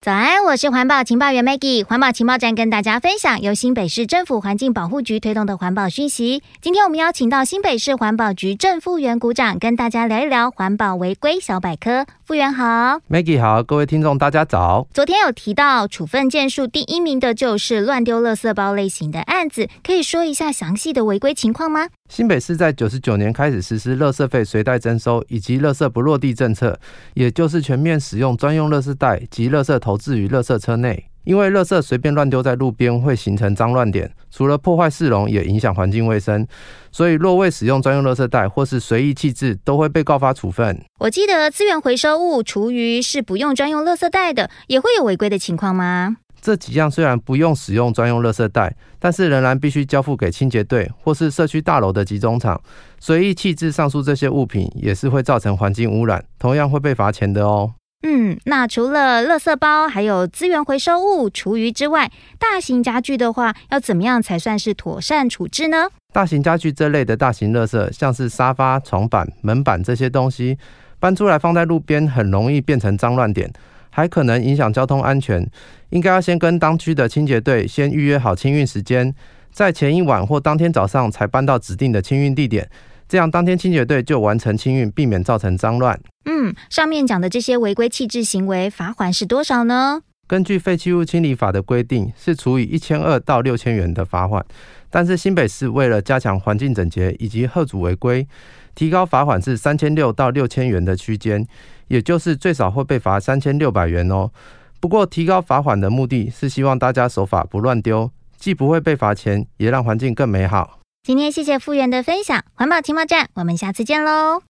早安，我是环保情报员 Maggie。环保情报站跟大家分享由新北市政府环境保护局推动的环保讯息。今天我们邀请到新北市环保局郑副员股长跟大家聊一聊环保违规小百科。副员好。 Maggie 好，各位听众大家早。 昨天有提到处分件数第1名的就是乱丢垃圾包类型的案子，可以说一下详细的违规情况吗？ 新北市在99年开始实施垃圾费随袋征收以及垃圾不落地政策，也就是全面使用专用垃圾袋及垃圾投掷于垃圾车内。因为垃圾随便乱丢在路边会形成脏乱点，除了破坏市容也影响环境卫生，所以若未使用专用垃圾袋或是随意弃置都会被告发处分。 我记得资源回收物厨余是不用专用垃圾袋的，也会有违规的情况吗？ 这几样虽然不用使用专用垃圾袋，但是仍然必须交付给清洁队或是社区大楼的集中场。随意弃置上述这些物品也是会造成环境污染，同样会被罚钱的哦。 那除了垃圾包还有资源回收物厨余之外，大型家具的话要怎么样才算是妥善处置呢？ 大型家具这类的大型垃圾，像是沙发、床板、门板这些东西，搬出来放在路边很容易变成脏乱点，还可能影响交通安全。应该要先跟当区的清洁队先预约好清运时间，在前一晚或当天早上才搬到指定的清运地点，这样当天清洁队就完成清运，避免造成脏乱。 上面讲的这些违规弃置行为罚款是多少呢？ 根据废弃物清理法的规定，是处以1200到6000元的罚款，但是新北市为了加强环境整洁以及遏阻违规，提高罚款是3600到6000元的区间，也就是最少会被罚3600元哦。不过提高罚款的目的是希望大家守法不乱丢，既不会被罚钱，也让环境更美好。 今天谢谢副员的分享，环保情报站，我们下次见喽。